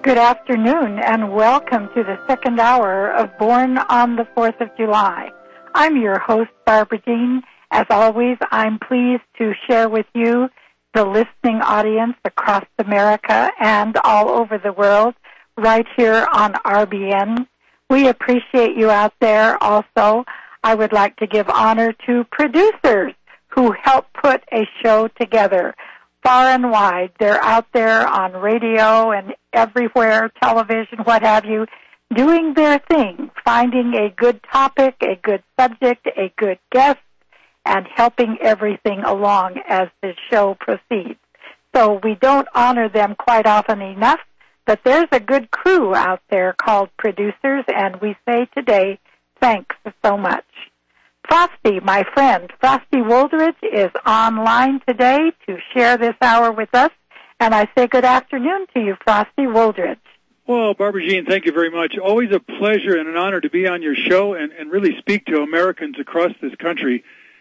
Good afternoon and welcome to the second hour of Born on the 4th of July. I'm your host, Barbara Jean. As always, I'm pleased to share with you, the listening audience across America and all over the world, right here on RBN. We appreciate you out there. Also, I would like to give honor to producers who help put a show together. Far and wide, they're out there on radio and everywhere, television, what have you, doing their thing, finding a good topic, a good subject, a good guest, and helping everything along as the show proceeds. So we don't honor them quite often enough, but there's a good crew out there called producers, and we say today, thanks so much. Frosty, my friend, Frosty Woldridge is online today to share this hour with us, and I say good afternoon to you, Frosty Woldridge. Well, Barbara Jean, thank you very much. Always a pleasure and an honor to be on your show and really speak to Americans across this country.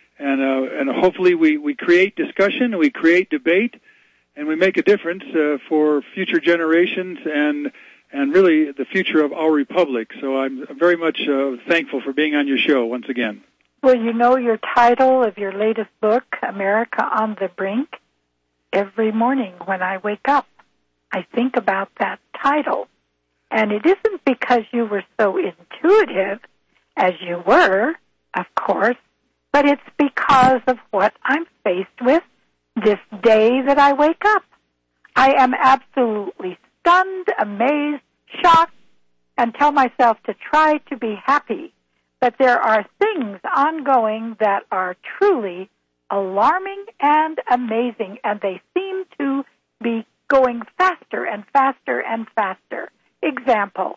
And hopefully we create discussion, we create debate, and we make a difference for future generations and really the future of our republic. So I'm very much thankful for being on your show once again. Well, you know your title of your latest book, America on the Brink? Every morning when I wake up, I think about that title. And it isn't because you were so intuitive, as you were, of course, but it's because of what I'm faced with this day that I wake up. I am absolutely stunned, amazed, shocked, and tell myself to try to be happy. But there are things ongoing that are truly alarming and amazing, and they seem to be going faster and faster and faster. Example,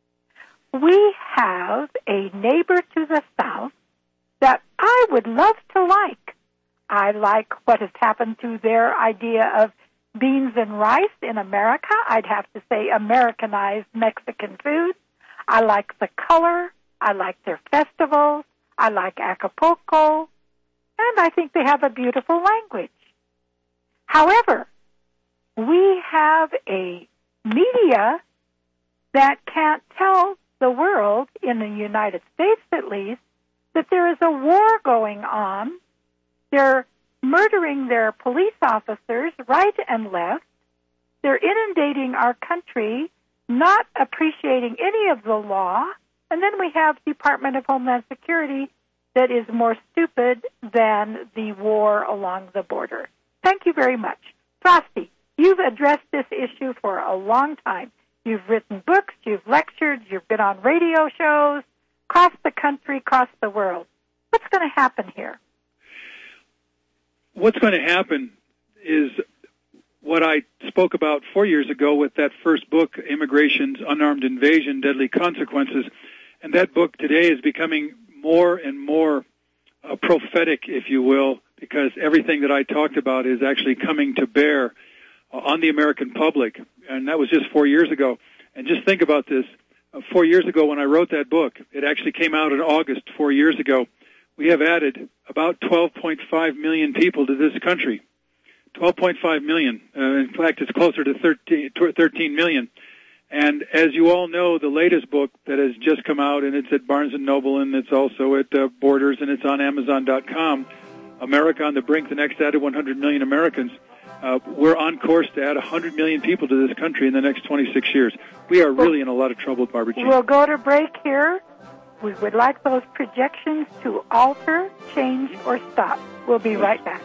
we have a neighbor to the south that I would love to like. I like what has happened to their idea of beans and rice in America. I'd have to say Americanized Mexican food. I like the color. I like their festivals. I like Acapulco. And I think they have a beautiful language. However, we have a media that can't tell the world, in the United States at least, that there is a war going on. They're murdering their police officers right and left. They're inundating our country, not appreciating any of the law. And then we have Department of Homeland Security that is more stupid than the war along the border. Thank you very much. Frosty, you've addressed this issue for a long time. You've written books, you've lectured, you've been on radio shows, across the country, across the world. What's going to happen here? What's going to happen is what I spoke about 4 years ago with that first book, Immigration's Unarmed Invasion, Deadly Consequences. And that book today is becoming more and more prophetic, if you will, because everything that I talked about is actually coming to bear on the American public. And that was just 4 years ago. And just think about this. 4 years ago when I wrote that book, it actually came out in August 4 years ago, we have added about 12.5 million people to this country. 12.5 million. In fact, it's closer to 13 million. And as you all know, the latest book that has just come out, and it's at Barnes & Noble, and it's also at Borders, and it's on Amazon.com, America on the Brink, the next added 100 million Americans. We're on course to add 100 million people to this country in the next 26 years. We are really in a lot of trouble, Barbara Jean. We'll go to break here. We would like those projections to alter, change, or stop. We'll be right back.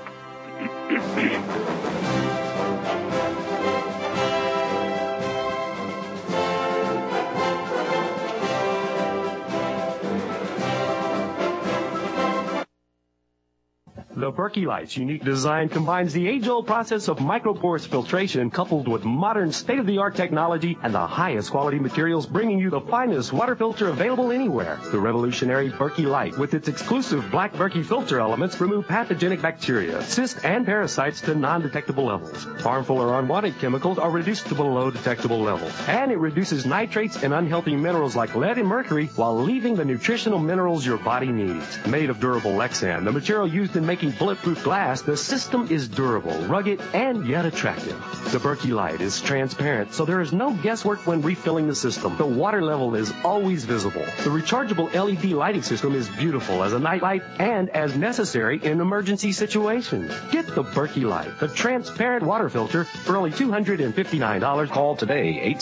The Berkey Light's unique design combines the age-old process of microporous filtration coupled with modern state-of-the-art technology and the highest quality materials, bringing you the finest water filter available anywhere. The revolutionary Berkey Light, with its exclusive black Berkey filter elements, remove pathogenic bacteria, cysts, and parasites to non-detectable levels. Harmful or unwanted chemicals are reduced to below detectable levels. And it reduces nitrates and unhealthy minerals like lead and mercury while leaving the nutritional minerals your body needs. Made of durable Lexan, the material used in making breaking bulletproof glass, the system is durable, rugged, and yet attractive. The Berkey Light is transparent, so there is no guesswork when refilling the system. The water level is always visible. The rechargeable LED lighting system is beautiful as a nightlight and as necessary in emergency situations. Get the Berkey Light, the transparent water filter, for only $259. Call today,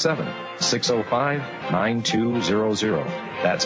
877-605-9200. That's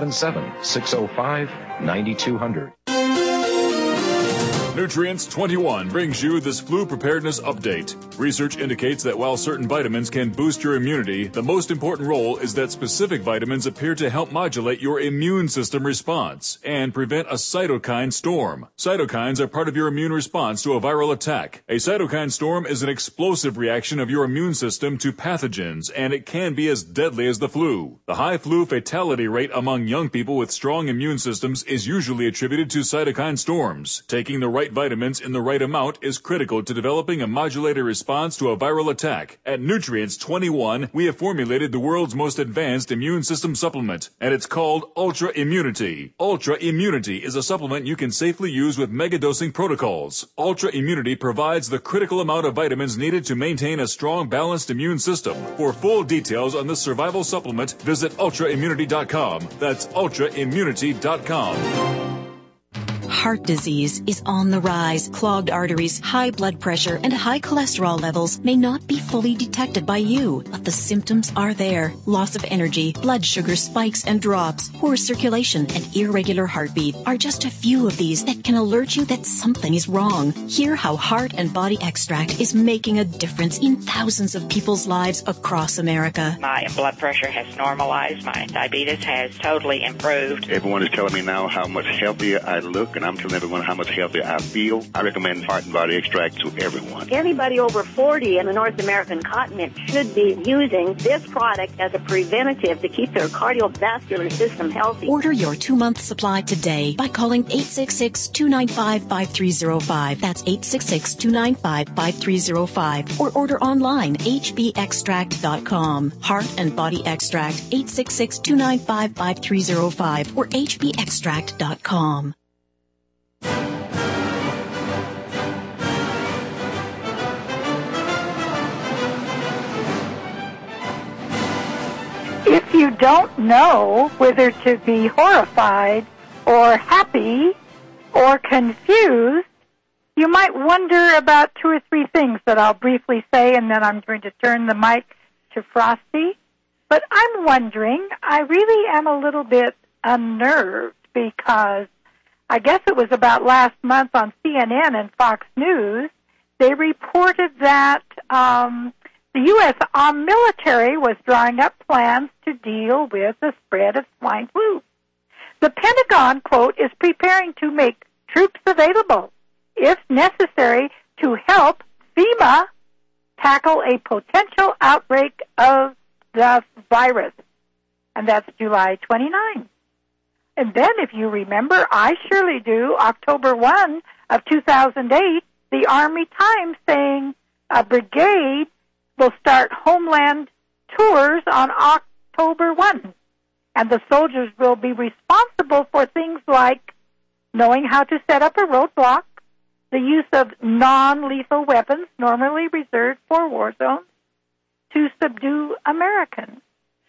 877-605-9200. Nutrients 21 brings you this flu preparedness update. Research indicates that while certain vitamins can boost your immunity, the most important role is that specific vitamins appear to help modulate your immune system response and prevent a cytokine storm. Cytokines are part of your immune response to a viral attack. A cytokine storm is an explosive reaction of your immune system to pathogens, and it can be as deadly as the flu. The high flu fatality rate among young people with strong immune systems is usually attributed to cytokine storms. Taking the right vitamins in the right amount is critical to developing a modulated response to a viral attack. At Nutrients 21, we have formulated the world's most advanced immune system supplement, and it's called Ultra Immunity. Ultra Immunity is a supplement you can safely use with megadosing protocols. Ultra Immunity provides the critical amount of vitamins needed to maintain a strong, balanced immune system. For full details on this survival supplement, visit ultraimmunity.com. That's ultraimmunity.com. Heart disease is on the rise. Clogged arteries, high blood pressure, and high cholesterol levels may not be fully detected by you, but the symptoms are there. Loss of energy, blood sugar spikes and drops, poor circulation, and irregular heartbeat are just a few of these that can alert you that something is wrong. Hear how Heart and Body Extract is making a difference in thousands of people's lives across America. My blood pressure has normalized. My diabetes has totally improved. Everyone is telling me now how much healthier I look, and I'm telling everyone how much healthier I feel. I recommend Heart and Body Extract to everyone. Anybody over 40 in the North American continent should be using this product as a preventative to keep their cardiovascular system healthy. Order your 2-month supply today by calling 866-295-5305. That's 866-295-5305. Or order online, hbextract.com. Heart and Body Extract, 866-295-5305 or hbextract.com. If you don't know whether to be horrified or happy or confused, you might wonder about 2 or 3 things that I'll briefly say, and then I'm going to turn the mic to Frosty. But I'm wondering, I really am a little bit unnerved because I guess it was about last month on CNN and Fox News, they reported that the U.S. military was drawing up plans to deal with the spread of swine flu. The Pentagon, quote, is preparing to make troops available, if necessary, to help FEMA tackle a potential outbreak of the virus. And that's July 29. And then, if you remember, I surely do, October 1 of 2008, the Army Times saying a brigade will start homeland tours on October 1. And the soldiers will be responsible for things like knowing how to set up a roadblock, the use of non-lethal weapons normally reserved for war zones, to subdue Americans.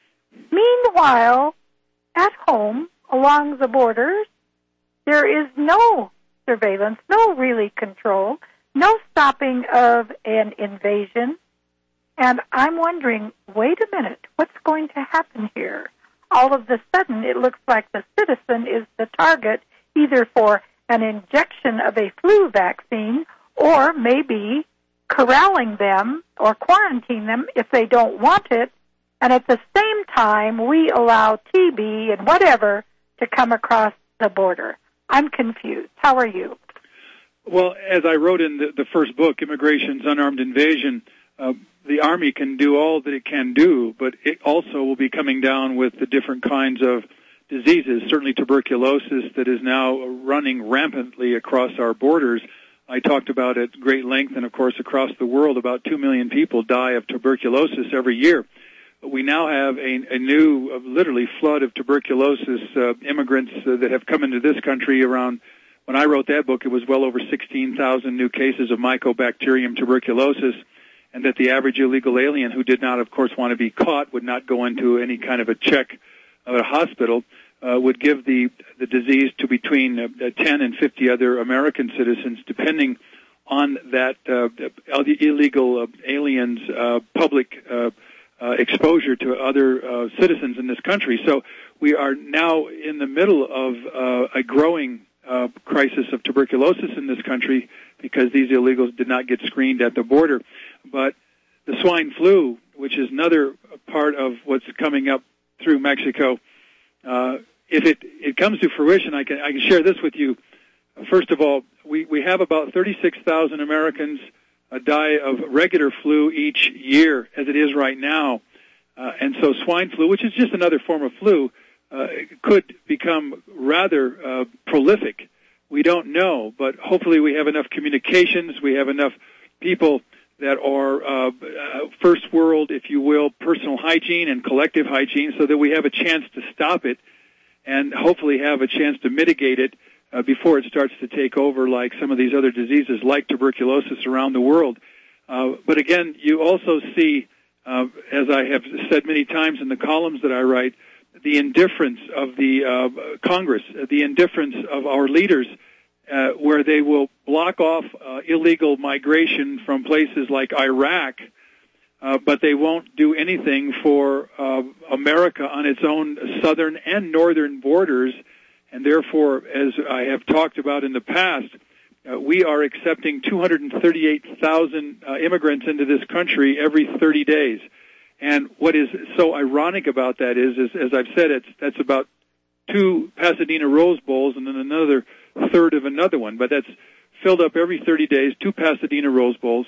Meanwhile, at home, along the borders, there is no surveillance, no really control, no stopping of an invasion. And I'm wondering, wait a minute, what's going to happen here? All of a sudden, it looks like the citizen is the target either for an injection of a flu vaccine or maybe corralling them or quarantine them if they don't want it. And at the same time, we allow TB and whatever to come across the border. I'm confused. How are you? Well, as I wrote in the first book, Immigration's Unarmed Invasion, the Army can do all that it can do, but it also will be coming down with the different kinds of diseases, certainly tuberculosis that is now running rampantly across our borders. I talked about at great length, and of course across the world, about 2 million people die of tuberculosis every year. We now have a new, literally, flood of tuberculosis immigrants that have come into this country around when I wrote that book, it was well over 16,000 new cases of Mycobacterium tuberculosis, and that the average illegal alien who did not, of course, want to be caught would not go into any kind of a check at a hospital, would give the disease to between 10 and 50 other American citizens, depending on that illegal aliens' public exposure to other citizens in this country. So we are now in the middle of a growing crisis of tuberculosis in this country because these illegals did not get screened at the border. But the swine flu, which is another part of what's coming up through Mexico, if it comes to fruition, I can share this with you. First of all, we have about 36,000 Americans die of regular flu each year, as it is right now. And so swine flu, which is just another form of flu, could become rather prolific. We don't know, but hopefully we have enough communications, we have enough people that are first world, if you will, personal hygiene and collective hygiene, so that we have a chance to stop it and hopefully have a chance to mitigate it before it starts to take over like some of these other diseases like tuberculosis around the world. But again, you also see, as I have said many times in the columns that I write, the indifference of the Congress, the indifference of our leaders, where they will block off illegal migration from places like Iraq, but they won't do anything for America on its own southern and northern borders. And therefore, as I have talked about in the past, we are accepting 238,000 immigrants into this country every 30 days. And what is so ironic about that is as I've said, that's about 2 Pasadena Rose Bowls and then another third of another one. But that's filled up every 30 days, 2 Pasadena Rose Bowls,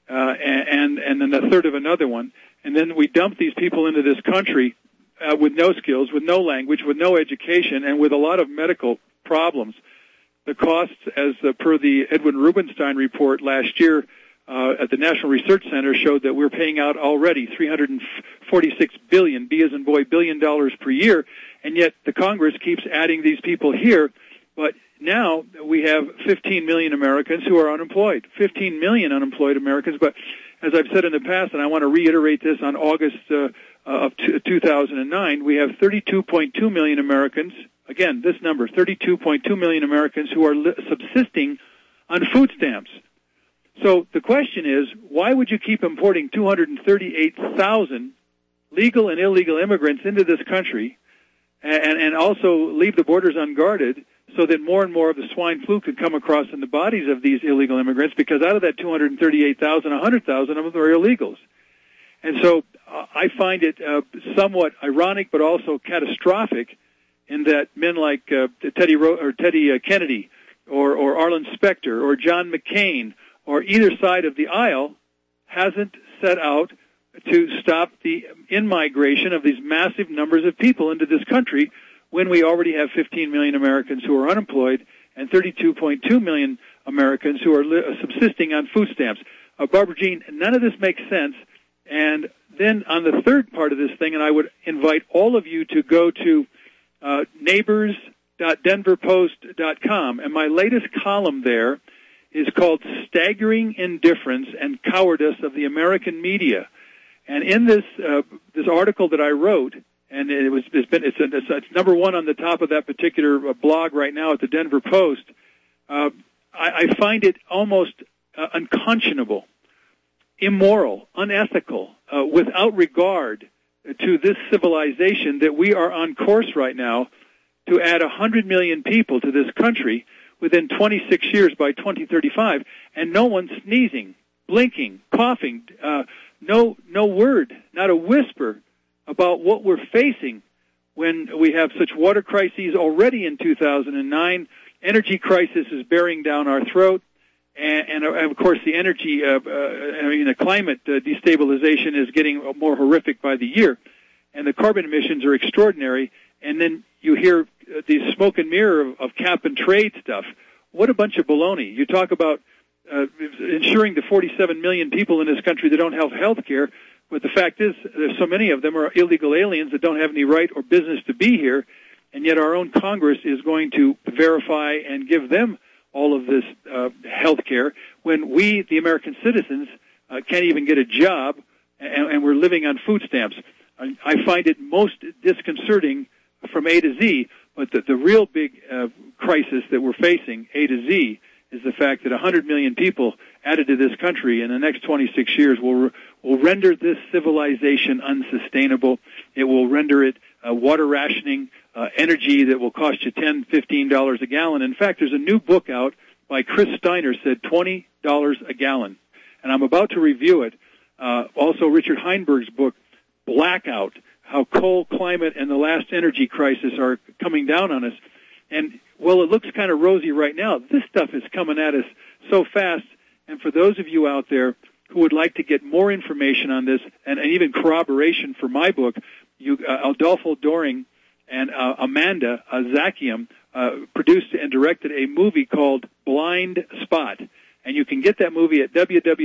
and then a third of another one. And then we dump these people into this country with no skills, with no language, with no education, and with a lot of medical problems. The costs, as per the Edwin Rubenstein report last year at the National Research Center, showed that we're paying out already $346 billion, B as in boy, $1 billion per year, and yet the Congress keeps adding these people here. But now we have 15 million Americans who are unemployed, 15 million unemployed Americans. But as I've said in the past, and I want to reiterate this on August of 2009, we have 32.2 million Americans, again, this number, 32.2 million Americans who are subsisting on food stamps. So the question is, why would you keep importing 238,000 legal and illegal immigrants into this country and also leave the borders unguarded so that more and more of the swine flu could come across in the bodies of these illegal immigrants? Because out of that 238,000, 100,000 of them are illegals. And so I find it somewhat ironic, but also catastrophic, in that men like Teddy Kennedy, or Arlen Specter, or John McCain, or either side of the aisle hasn't set out to stop the in-migration of these massive numbers of people into this country when we already have 15 million Americans who are unemployed and 32.2 million Americans who are subsisting on food stamps. Barbara Jean, none of this makes sense. And then on the third part of this thing, and I would invite all of you to go to neighbors.denverpost.com, and my latest column there is called Staggering Indifference and Cowardice of the American Media. And in this article that I wrote, and it's number one on the top of that particular blog right now at the Denver Post, I find it almost unconscionable, immoral, unethical, without regard to this civilization that we are on course right now to add 100 million people to this country within 26 years by 2035, and no one sneezing, blinking, coughing, no word, not a whisper about what we're facing when we have such water crises already in 2009. Energy crisis is bearing down our throat, and of course the energy, the climate destabilization is getting more horrific by the year, and the carbon emissions are extraordinary. And then you hear the smoke and mirror of cap and trade stuff. What a bunch of baloney. You talk about ensuring the 47 million people in this country that don't have health care, but the fact is there's so many of them are illegal aliens that don't have any right or business to be here, and yet our own Congress is going to verify and give them all of this health care when we, the American citizens, can't even get a job, and we're living on food stamps. I find it most disconcerting from A to Z, but the real big crisis that we're facing, A to Z, is the fact that 100 million people added to this country in the next 26 years will render this civilization unsustainable. It will render it water rationing, energy that will cost you $10, $15 a gallon. In fact, there's a new book out by Chris Steiner, said $20 a gallon. And I'm about to review it. Also, Richard Heinberg's book, Blackout, how coal, climate, and the last energy crisis are coming down on us. And, well, it looks kind of rosy right now. This stuff is coming at us so fast. And for those of you out there who would like to get more information on this and even corroboration for my book, Adolfo Doring and Amanda Zakiam produced and directed a movie called Blind Spot. And you can get that movie at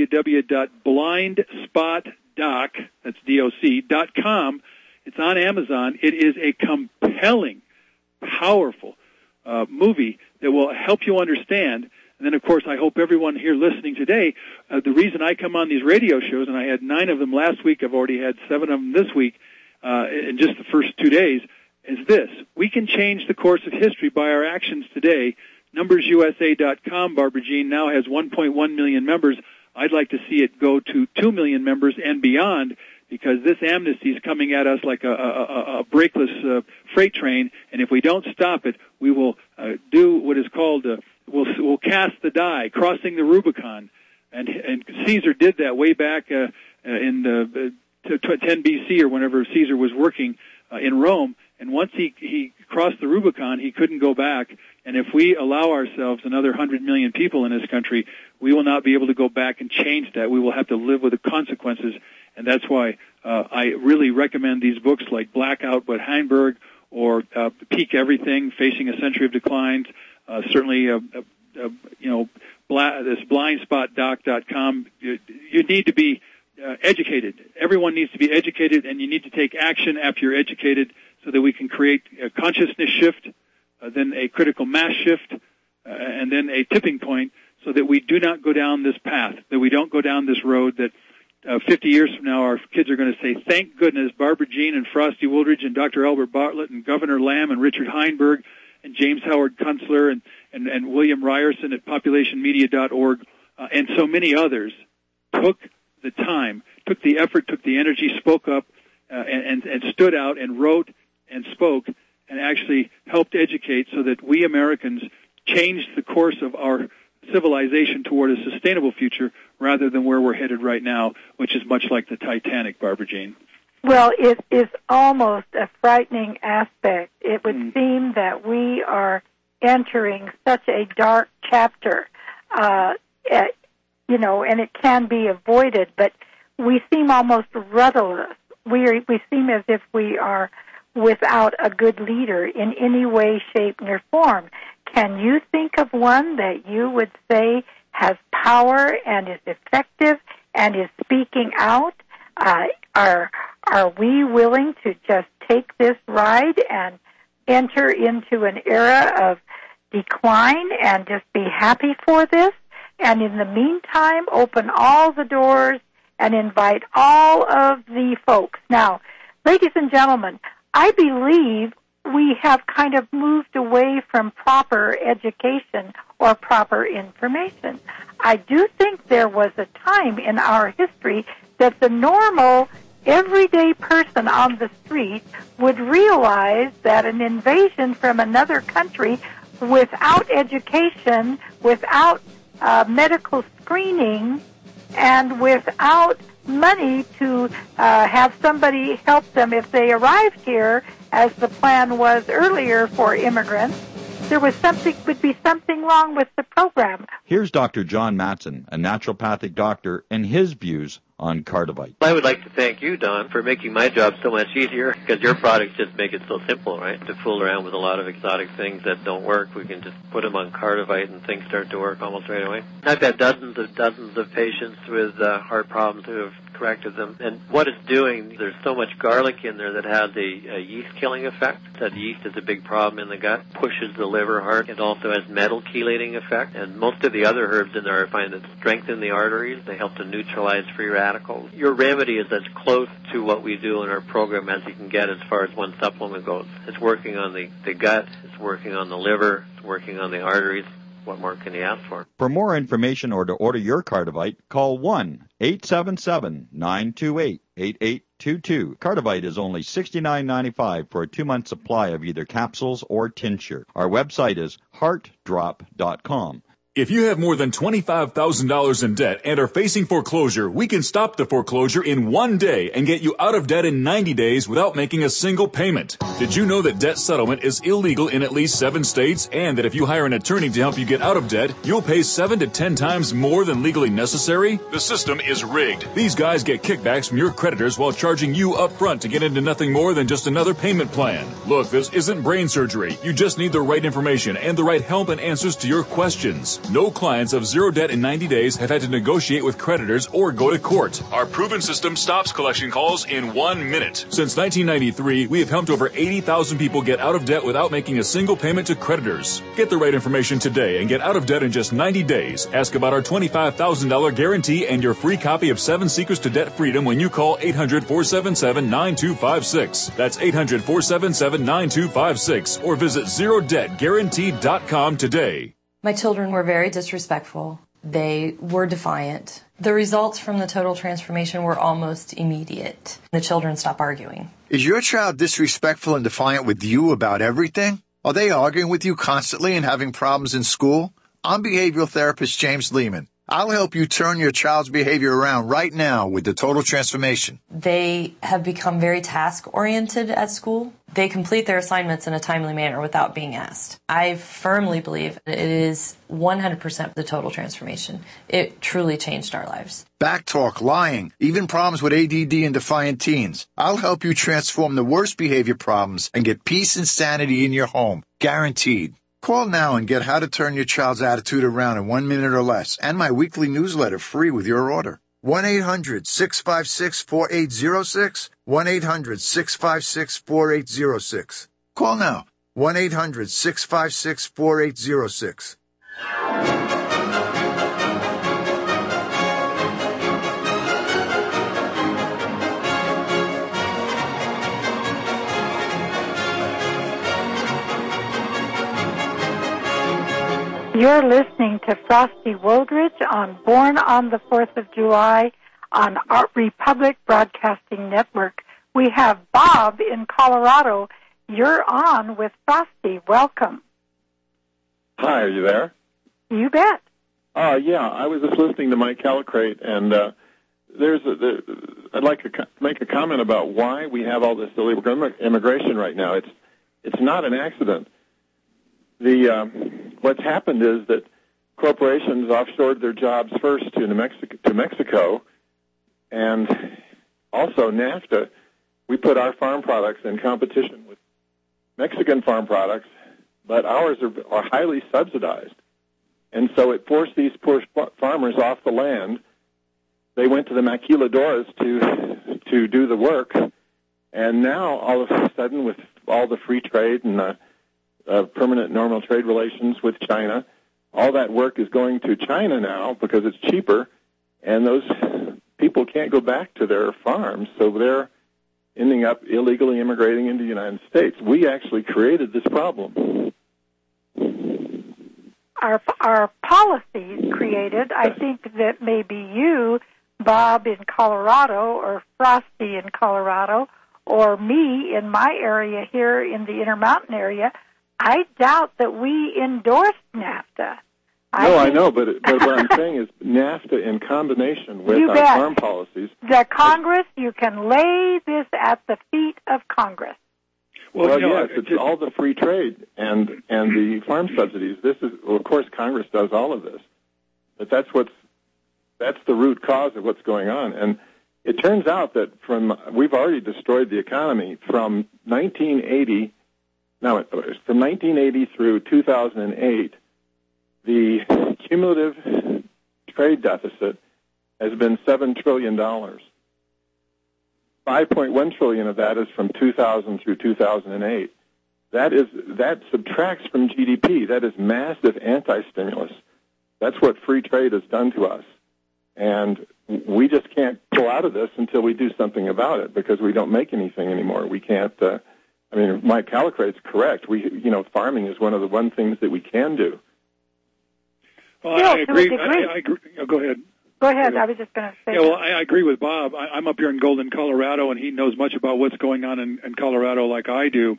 www.blindspotdoc.com. It's on Amazon. It is a compelling, powerful movie that will help you understand. And then, of course, I hope everyone here listening today, the reason I come on these radio shows, and I had 9 of them last week, I've already had 7 of them this week, in just the first 2 days, is this. We can change the course of history by our actions today. NumbersUSA.com, Barbara Jean, now has 1.1 million members. I'd like to see it go to 2 million members and beyond, because this amnesty is coming at us like a brakeless freight train, and if we don't stop it, we will do what is called, we'll cast the die, crossing the Rubicon. And Caesar did that way back in 10 BC or whenever Caesar was working in Rome. And once he crossed the Rubicon, he couldn't go back. And if we allow ourselves another 100 million people in this country, we will not be able to go back and change that. We will have to live with the consequences. And that's why I really recommend these books like Blackout by Heinberg or Peak Everything, Facing a Century of Declines. Certainly, this blindspotdoc.com. You need to be educated. Everyone needs to be educated, and you need to take action after you're educated so that we can create a consciousness shift, then a critical mass shift, and then a tipping point so that we do not go down this path, that we don't go down this road that 50 years from now our kids are going to say, thank goodness Barbara Jean and Frosty Woolridge and Dr. Albert Bartlett and Governor Lamb and Richard Heinberg and James Howard Kunstler and William Ryerson at populationmedia.org and so many others took the time, took the effort, took the energy, spoke up, and stood out and wrote and spoke and actually helped educate so that we Americans changed the course of our civilization toward a sustainable future rather than where we're headed right now, which is much like the Titanic, Barbara Jean. Well, it is almost a frightening aspect. It would seem that we are entering such a dark chapter, and it can be avoided, but we seem almost rudderless. We seem as if we are without a good leader in any way, shape, or form. Can you think of one that you would say has power and is effective and is speaking out? Are we willing to just take this ride and enter into an era of decline and just be happy for this? And in the meantime, open all the doors and invite all of the folks. Now, ladies and gentlemen, I believe we have kind of moved away from proper education or proper information. I do think there was a time in our history that the normal, everyday person on the street would realize that an invasion from another country without education, without medical screening, and without money to have somebody help them if they arrived here, as the plan was earlier for immigrants, would be something wrong with the program. Here's Dr. John Matson, a naturopathic doctor, and his views on Cardivite. I would like to thank you, Don, for making my job so much easier, because your products just make it so simple, right? To fool around with a lot of exotic things that don't work, we can just put them on Cardivite and things start to work almost right away. I've had dozens of patients with heart problems who have corrected them. And what it's doing, there's so much garlic in there that has a yeast-killing effect. That yeast is a big problem in the gut, pushes the liver hard. It also has metal chelating effect. And most of the other herbs in there I find that strengthen the arteries. They help to neutralize free radicals. Your remedy is as close to what we do in our program as you can get as far as one supplement goes. It's working on the gut, it's working on the liver, it's working on the arteries. What more can you ask for? For more information or to order your Cardivite, call 1-877-928-8822. Cardivite is only $69.95 for a 2-month supply of either capsules or tincture. Our website is heartdrop.com. If you have more than $25,000 in debt and are facing foreclosure, we can stop the foreclosure in 1 day and get you out of debt in 90 days without making a single payment. Did you know that debt settlement is illegal in at least 7 states, and that if you hire an attorney to help you get out of debt, you'll pay 7 to 10 times more than legally necessary? The system is rigged. These guys get kickbacks from your creditors while charging you up front to get into nothing more than just another payment plan. Look, this isn't brain surgery. You just need the right information and the right help and answers to your questions. No clients of zero debt in 90 days have had to negotiate with creditors or go to court. Our proven system stops collection calls in 1 minute. Since 1993, we have helped over 80,000 people get out of debt without making a single payment to creditors. Get the right information today and get out of debt in just 90 days. Ask about our $25,000 guarantee and your free copy of 7 Secrets to Debt Freedom when you call 800-477-9256. That's 800-477-9256 or visit ZeroDebtGuaranteed.com today. My children were very disrespectful. They were defiant. The results from the total transformation were almost immediate. The children stopped arguing. Is your child disrespectful and defiant with you about everything? Are they arguing with you constantly and having problems in school? I'm behavioral therapist James Lehman. I'll help you turn your child's behavior around right now with the total transformation. They have become very task-oriented at school. They complete their assignments in a timely manner without being asked. I firmly believe it is 100% the total transformation. It truly changed our lives. Backtalk, lying, even problems with ADD and defiant teens. I'll help you transform the worst behavior problems and get peace and sanity in your home. Guaranteed. Call now and get how to turn your child's attitude around in 1 minute or less, and my weekly newsletter free with your order. 1-800-656-4806, 1-800-656-4806. Call now, 1-800-656-4806. You're listening to Frosty Woldridge on Born on the 4th of July on Art Republic Broadcasting Network. We have Bob in Colorado. You're on with Frosty. Welcome. Hi, are you there? You bet. Yeah, I was just listening to Mike Calicrate, and I'd like to make a comment about why we have all this illegal immigration right now. It's not an accident. What's happened is that corporations offshored their jobs first to Mexico, and also NAFTA. We put our farm products in competition with Mexican farm products, but ours are highly subsidized, and so it forced these poor farmers off the land. They went to the maquiladoras to do the work, and now all of a sudden, with all the free trade and permanent normal trade relations with China, all that work is going to China now because it's cheaper, and those people can't go back to their farms, so they're ending up illegally immigrating into the United States. We actually created this problem. Our policies created, I think that maybe you, Bob in Colorado, or Frosty in Colorado, or me in my area here in the Intermountain area, I doubt that we endorsed NAFTA. I know, but what I'm saying is NAFTA in combination with our farm policies. The Congress, you can lay this at the feet of Congress. Well, yes, it's all the free trade and the farm subsidies. This is, well, of course, Congress does all of this, but that's what's That's the root cause of what's going on. And it turns out that we've already destroyed the economy from 1980 through 2008. The cumulative trade deficit has been $7 trillion. $5.1 trillion of that is from 2000 through 2008. That subtracts from GDP. That is massive anti-stimulus. That's what free trade has done to us. And we just can't pull out of this until we do something about it, because we don't make anything anymore. We can't. Mike Calicrate's correct. Farming is one of the things that we can do. Well, I agree. I agree. Go ahead. Go ahead. I was just going to say. Yeah, well, I agree with Bob. I'm up here in Golden, Colorado, and he knows much about what's going on in Colorado like I do.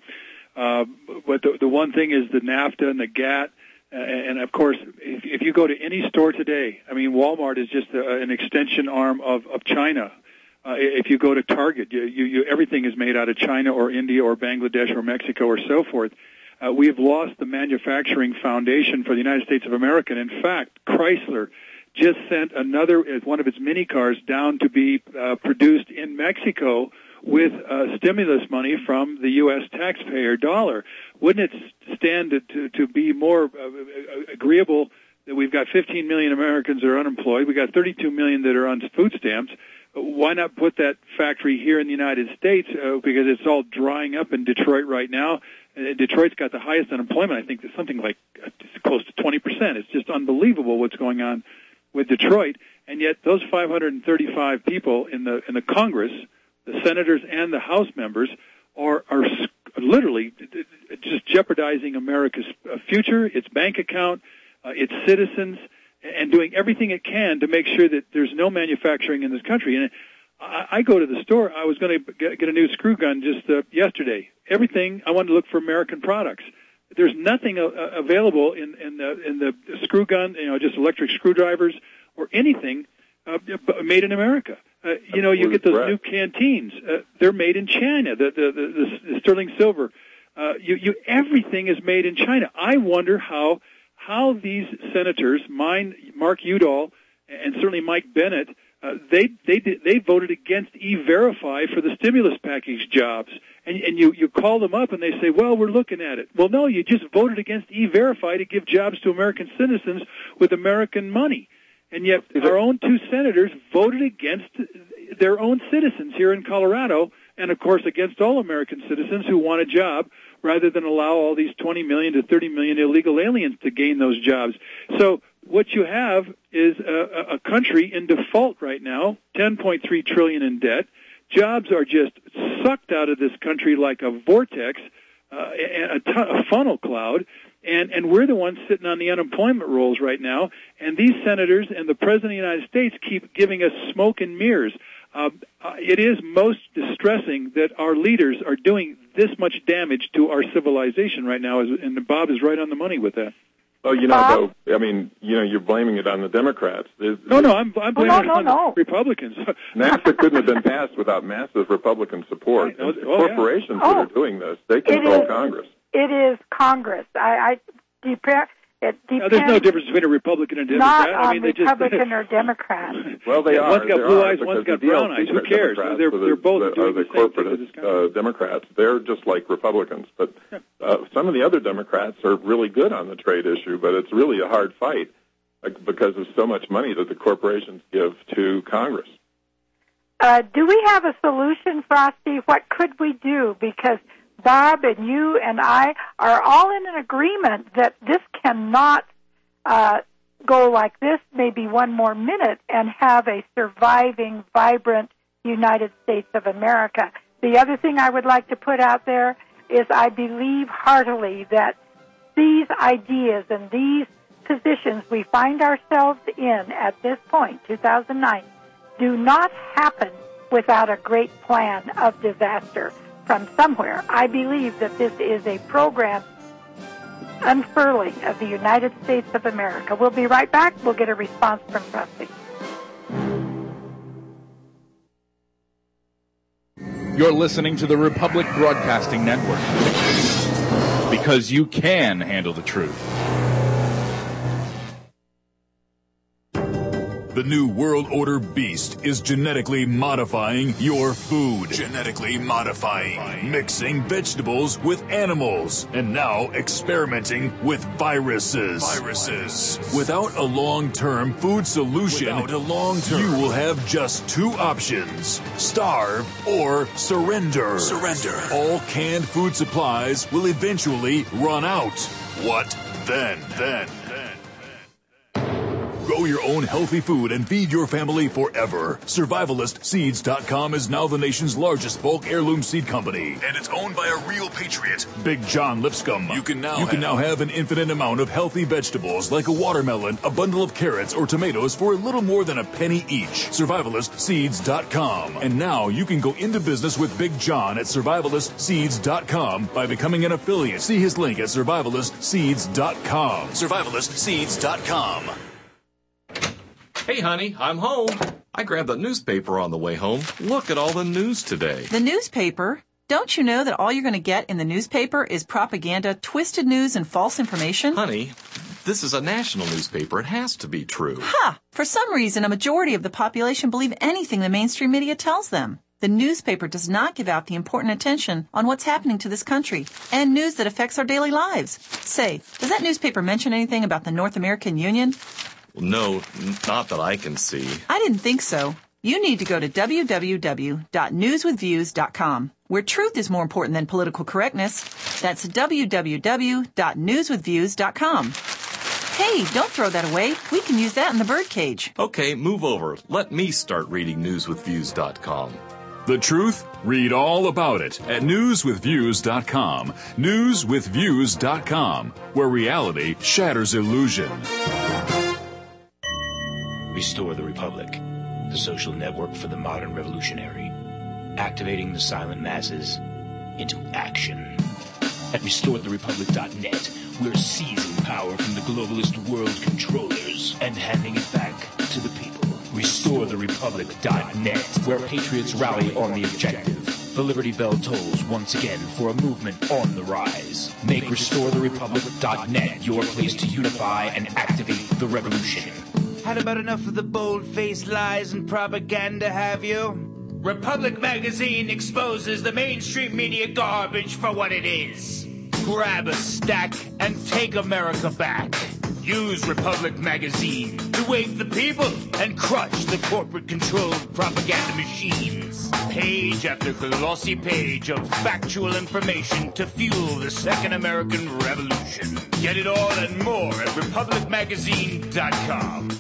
But the one thing is the NAFTA and the GATT. And of course, if you go to any store today, Walmart is just an extension arm of China. If you go to Target, you everything is made out of China or India or Bangladesh or Mexico or so forth. We have lost the manufacturing foundation for the United States of America. And in fact, Chrysler just sent one of its mini cars down to be produced in Mexico with stimulus money from the U.S. taxpayer dollar. Wouldn't it stand to be more agreeable that we've got 15 million Americans that are unemployed, we've got 32 million that are on food stamps? Why not put that factory here in the United States? Because it's all drying up in Detroit right now. Detroit's got the highest unemployment. I think it's something like close to 20%. It's just unbelievable what's going on with Detroit. And yet those 535 people in the Congress, the senators and the House members, are literally just jeopardizing America's future, its bank account, its citizens, and doing everything it can to make sure that there's no manufacturing in this country. And I go to the store. I was going to get a new screw gun just yesterday. Everything, I wanted to look for American products. There's nothing available in the screw gun, just electric screwdrivers or anything made in America. You get those new canteens. They're made in China. The sterling silver. Everything is made in China. I wonder how these senators, Mark Udall and certainly Mike Bennett, they voted against E-Verify for the stimulus package jobs. And you call them up and they say, well, we're looking at it. Well, no, you just voted against E-Verify to give jobs to American citizens with American money. And yet our own two senators voted against their own citizens here in Colorado, and, of course, against all American citizens who want a job, rather than allow all these 20 million to 30 million illegal aliens to gain those jobs. So what you have is a country in default right now, $10.3 trillion in debt. Jobs are just sucked out of this country like a vortex, a funnel cloud. And we're the ones sitting on the unemployment rolls right now. And these senators and the President of the United States keep giving us smoke and mirrors. It is most distressing that our leaders are doing this much damage to our civilization right now, and Bob is right on the money with that. Oh, you're blaming it on the Democrats. No, I'm blaming it on the Republicans. NAFTA couldn't have been passed without massive Republican support. Right. Corporations that are doing this, they control Congress. It is Congress. There's no difference between a Republican and a Democrat. Not Republican or Democrat. Well, they are. One's got blue eyes, one's got brown eyes. Who cares? They're both doing the corporate Democrats. They're just like Republicans. But some of the other Democrats are really good on the trade issue, but it's really a hard fight because of so much money that the corporations give to Congress. Do we have a solution, Frosty? What could we do? Because Bob and you and I are all in an agreement that this cannot go like this maybe one more minute and have a surviving, vibrant United States of America. The other thing I would like to put out there is I believe heartily that these ideas and these positions we find ourselves in at this point, 2009, do not happen without a great plan of disaster from somewhere. I believe that this is a program unfurling of the United States of America. We'll be right back. We'll get a response from Frosty. You're listening to the Republic Broadcasting Network, because you can handle the truth. The new World Order beast is genetically modifying your food. Genetically modifying. Mixing vegetables with animals. And now experimenting with viruses. Without a long-term food solution, you will have just two options. Starve or surrender. All canned food supplies will eventually run out. What then? Grow your own healthy food and feed your family forever. SurvivalistSeeds.com is now the nation's largest bulk heirloom seed company. And it's owned by a real patriot, Big John Lipscomb. You can now have an infinite amount of healthy vegetables like a watermelon, a bundle of carrots, or tomatoes for a little more than a penny each. SurvivalistSeeds.com. And now you can go into business with Big John at SurvivalistSeeds.com by becoming an affiliate. See his link at SurvivalistSeeds.com. SurvivalistSeeds.com. Hey, honey, I'm home. I grabbed the newspaper on the way home. Look at all the news today. The newspaper? Don't you know that all you're going to get in the newspaper is propaganda, twisted news, and false information? Honey, this is a national newspaper. It has to be true. Ha! For some reason, a majority of the population believe anything the mainstream media tells them. The newspaper does not give out the important attention on what's happening to this country and news that affects our daily lives. Say, does that newspaper mention anything about the North American Union? No, not that I can see. I didn't think so. You need to go to www.newswithviews.com, where truth is more important than political correctness. That's www.newswithviews.com. Hey, don't throw that away. We can use that in the birdcage. Okay, move over. Let me start reading newswithviews.com. The truth? Read all about it at newswithviews.com. Newswithviews.com, where reality shatters illusion. Restore the Republic, the social network for the modern revolutionary, activating the silent masses into action. At restoretherepublic.net, we're seizing power from the globalist world controllers and handing it back to the people. restoretherepublic.net, where patriots rally on the objective. The Liberty Bell tolls once again for a movement on the rise. Make restoretherepublic.net your place to unify and activate the revolution. Had about enough of the bold-faced lies and propaganda, have you? Republic Magazine exposes the mainstream media garbage for what it is. Grab a stack and take America back. Use Republic Magazine to wake the people and crush the corporate-controlled propaganda machines. Page after glossy page of factual information to fuel the Second American Revolution. Get it all and more at republicmagazine.com.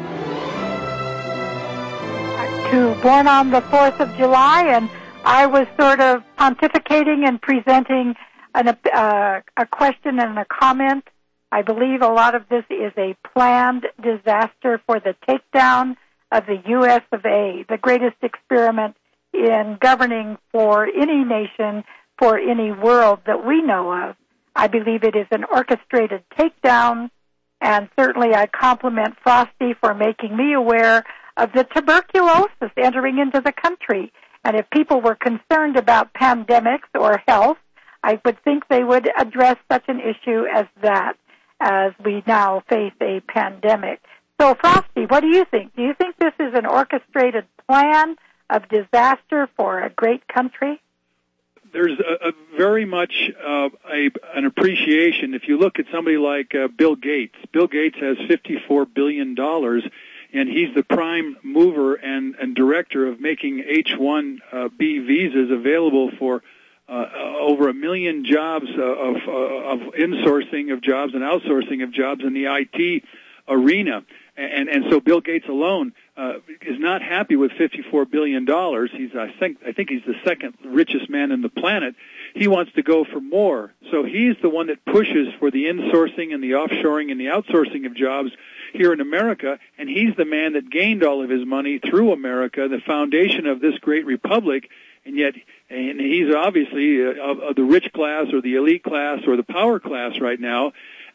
Born on the 4th of July, and I was sort of pontificating and presenting a question and a comment. I believe a lot of this is a planned disaster for the takedown of the U.S. of A., the greatest experiment in governing for any nation, for any world that we know of. I believe it is an orchestrated takedown, and certainly I compliment Frosty for making me aware of the tuberculosis entering into the country. And if people were concerned about pandemics or health, I would think they would address such an issue as that, as we now face a pandemic. So, Frosty, what do you think? Do you think this is an orchestrated plan of disaster for a great country? There's a very much an appreciation. If you look at somebody like Bill Gates has $54 billion, and he's the prime mover and director of making H-1B visas available for over 1 million jobs of insourcing of jobs and outsourcing of jobs in the IT arena. And so Bill Gates alone is not happy with $54 billion. I think he's the second richest man in the planet. He wants to go for more. So he's the one that pushes for the insourcing and the offshoring and the outsourcing of jobs here in America, and he's the man that gained all of his money through America, the foundation of this great republic, and he's obviously of the rich class or the elite class or the power class right now.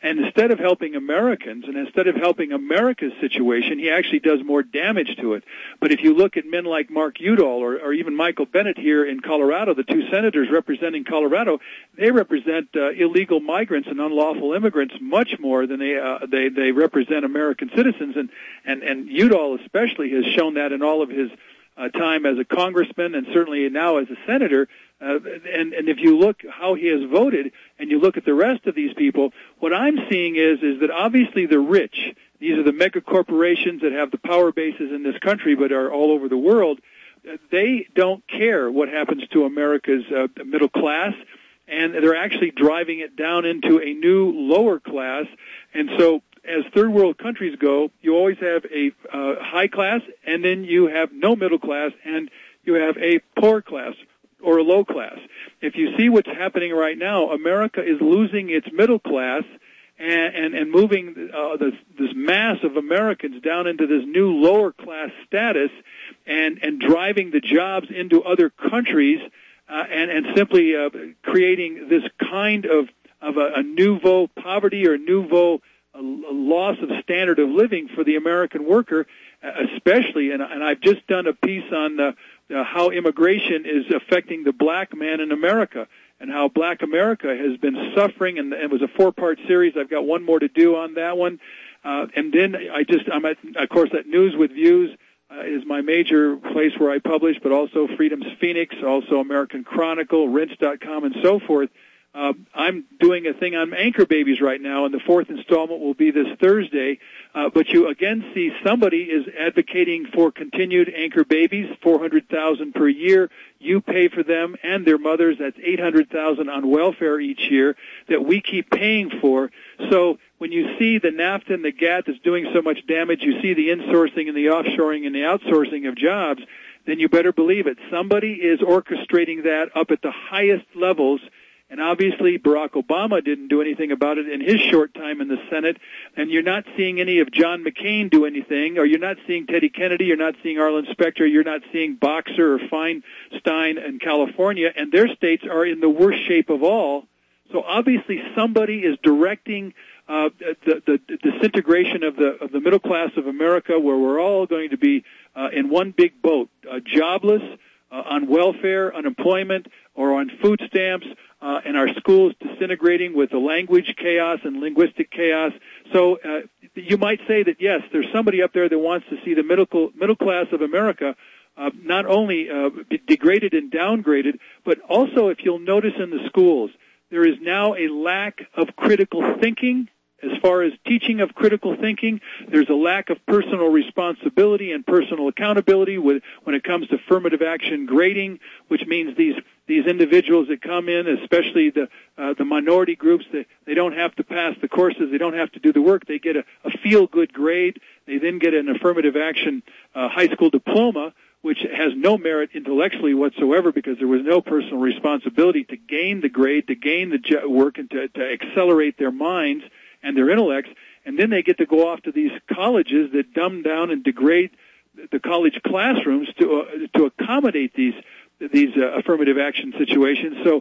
And instead of helping Americans and instead of helping America's situation, he actually does more damage to it. But if you look at men like Mark Udall or even Michael Bennet here in Colorado, the two senators representing Colorado, they represent illegal migrants and unlawful immigrants much more than they represent American citizens. And Udall especially has shown that in all of his time as a congressman and certainly now as a senator. And if you look how he has voted and you look at the rest of these people, what I'm seeing is that obviously the rich, these are the mega corporations that have the power bases in this country but are all over the world, they don't care what happens to America's middle class, and they're actually driving it down into a new lower class. And so as third world countries go, you always have a high class, and then you have no middle class, and you have a poor class or a low class. If you see what's happening right now, America is losing its middle class and moving this mass of Americans down into this new lower class status and driving the jobs into other countries and simply creating this kind of a nouveau poverty or nouveau loss of standard of living for the American worker, especially. And I've just done a piece on how immigration is affecting the black man in America and how black America has been suffering. And it was a 4-part series. I've got one more to do on that one. And then I'm at, of course, at News with Views is my major place where I publish, but also Freedom's Phoenix, also American Chronicle, Rinse.com, and so forth. I'm doing a thing on anchor babies right now, and the 4th installment will be this Thursday. But you again see somebody is advocating for continued anchor babies, $400,000 per year. You pay for them and their mothers. That's $800,000 on welfare each year that we keep paying for. So when you see the NAFTA and the GATT that's doing so much damage, you see the insourcing and the offshoring and the outsourcing of jobs, then you better believe it. Somebody is orchestrating that up at the highest levels. And obviously, Barack Obama didn't do anything about it in his short time in the Senate. And you're not seeing any of John McCain do anything, or you're not seeing Teddy Kennedy, you're not seeing Arlen Specter, you're not seeing Boxer or Feinstein in California, and their states are in the worst shape of all. So obviously, somebody is directing the disintegration of the middle class of America, where we're all going to be in one big boat, jobless, on welfare, unemployment, or on food stamps, and our schools disintegrating with the language chaos and linguistic chaos. So you might say that, yes, there's somebody up there that wants to see the middle class of America not only degraded and downgraded, but also, if you'll notice in the schools, there is now a lack of critical thinking. As far as teaching of critical thinking, there's a lack of personal responsibility and personal accountability when it comes to affirmative action grading, which means these individuals that come in, especially the minority groups, they don't have to pass the courses, they don't have to do the work, they get a feel-good grade, they then get an affirmative action high school diploma, which has no merit intellectually whatsoever because there was no personal responsibility to gain the grade, to gain the work, and to accelerate their minds and their intellects, and then they get to go off to these colleges that dumb down and degrade the college classrooms to accommodate these affirmative action situations. So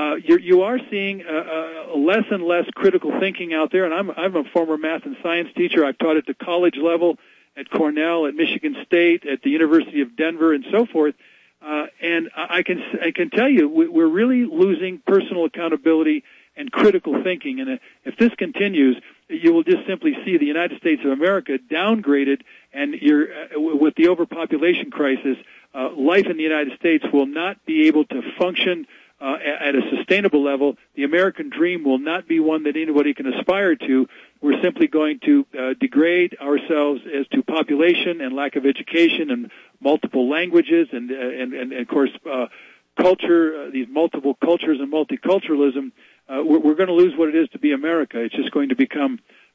you are seeing less and less critical thinking out there. And I'm a former math and science teacher. I've taught at the college level, at Cornell, at Michigan State, at the University of Denver, and so forth. And I can tell you we're really losing personal accountability and critical thinking. And if this continues, you will just simply see the United States of America downgraded, and with the overpopulation crisis, life in the United States will not be able to function at a sustainable level. The American dream will not be one that anybody can aspire to. We're simply going to degrade ourselves as to population and lack of education and multiple languages and of course culture, these multiple cultures and multiculturalism. We're going to lose what it is to be America. It's just going to become,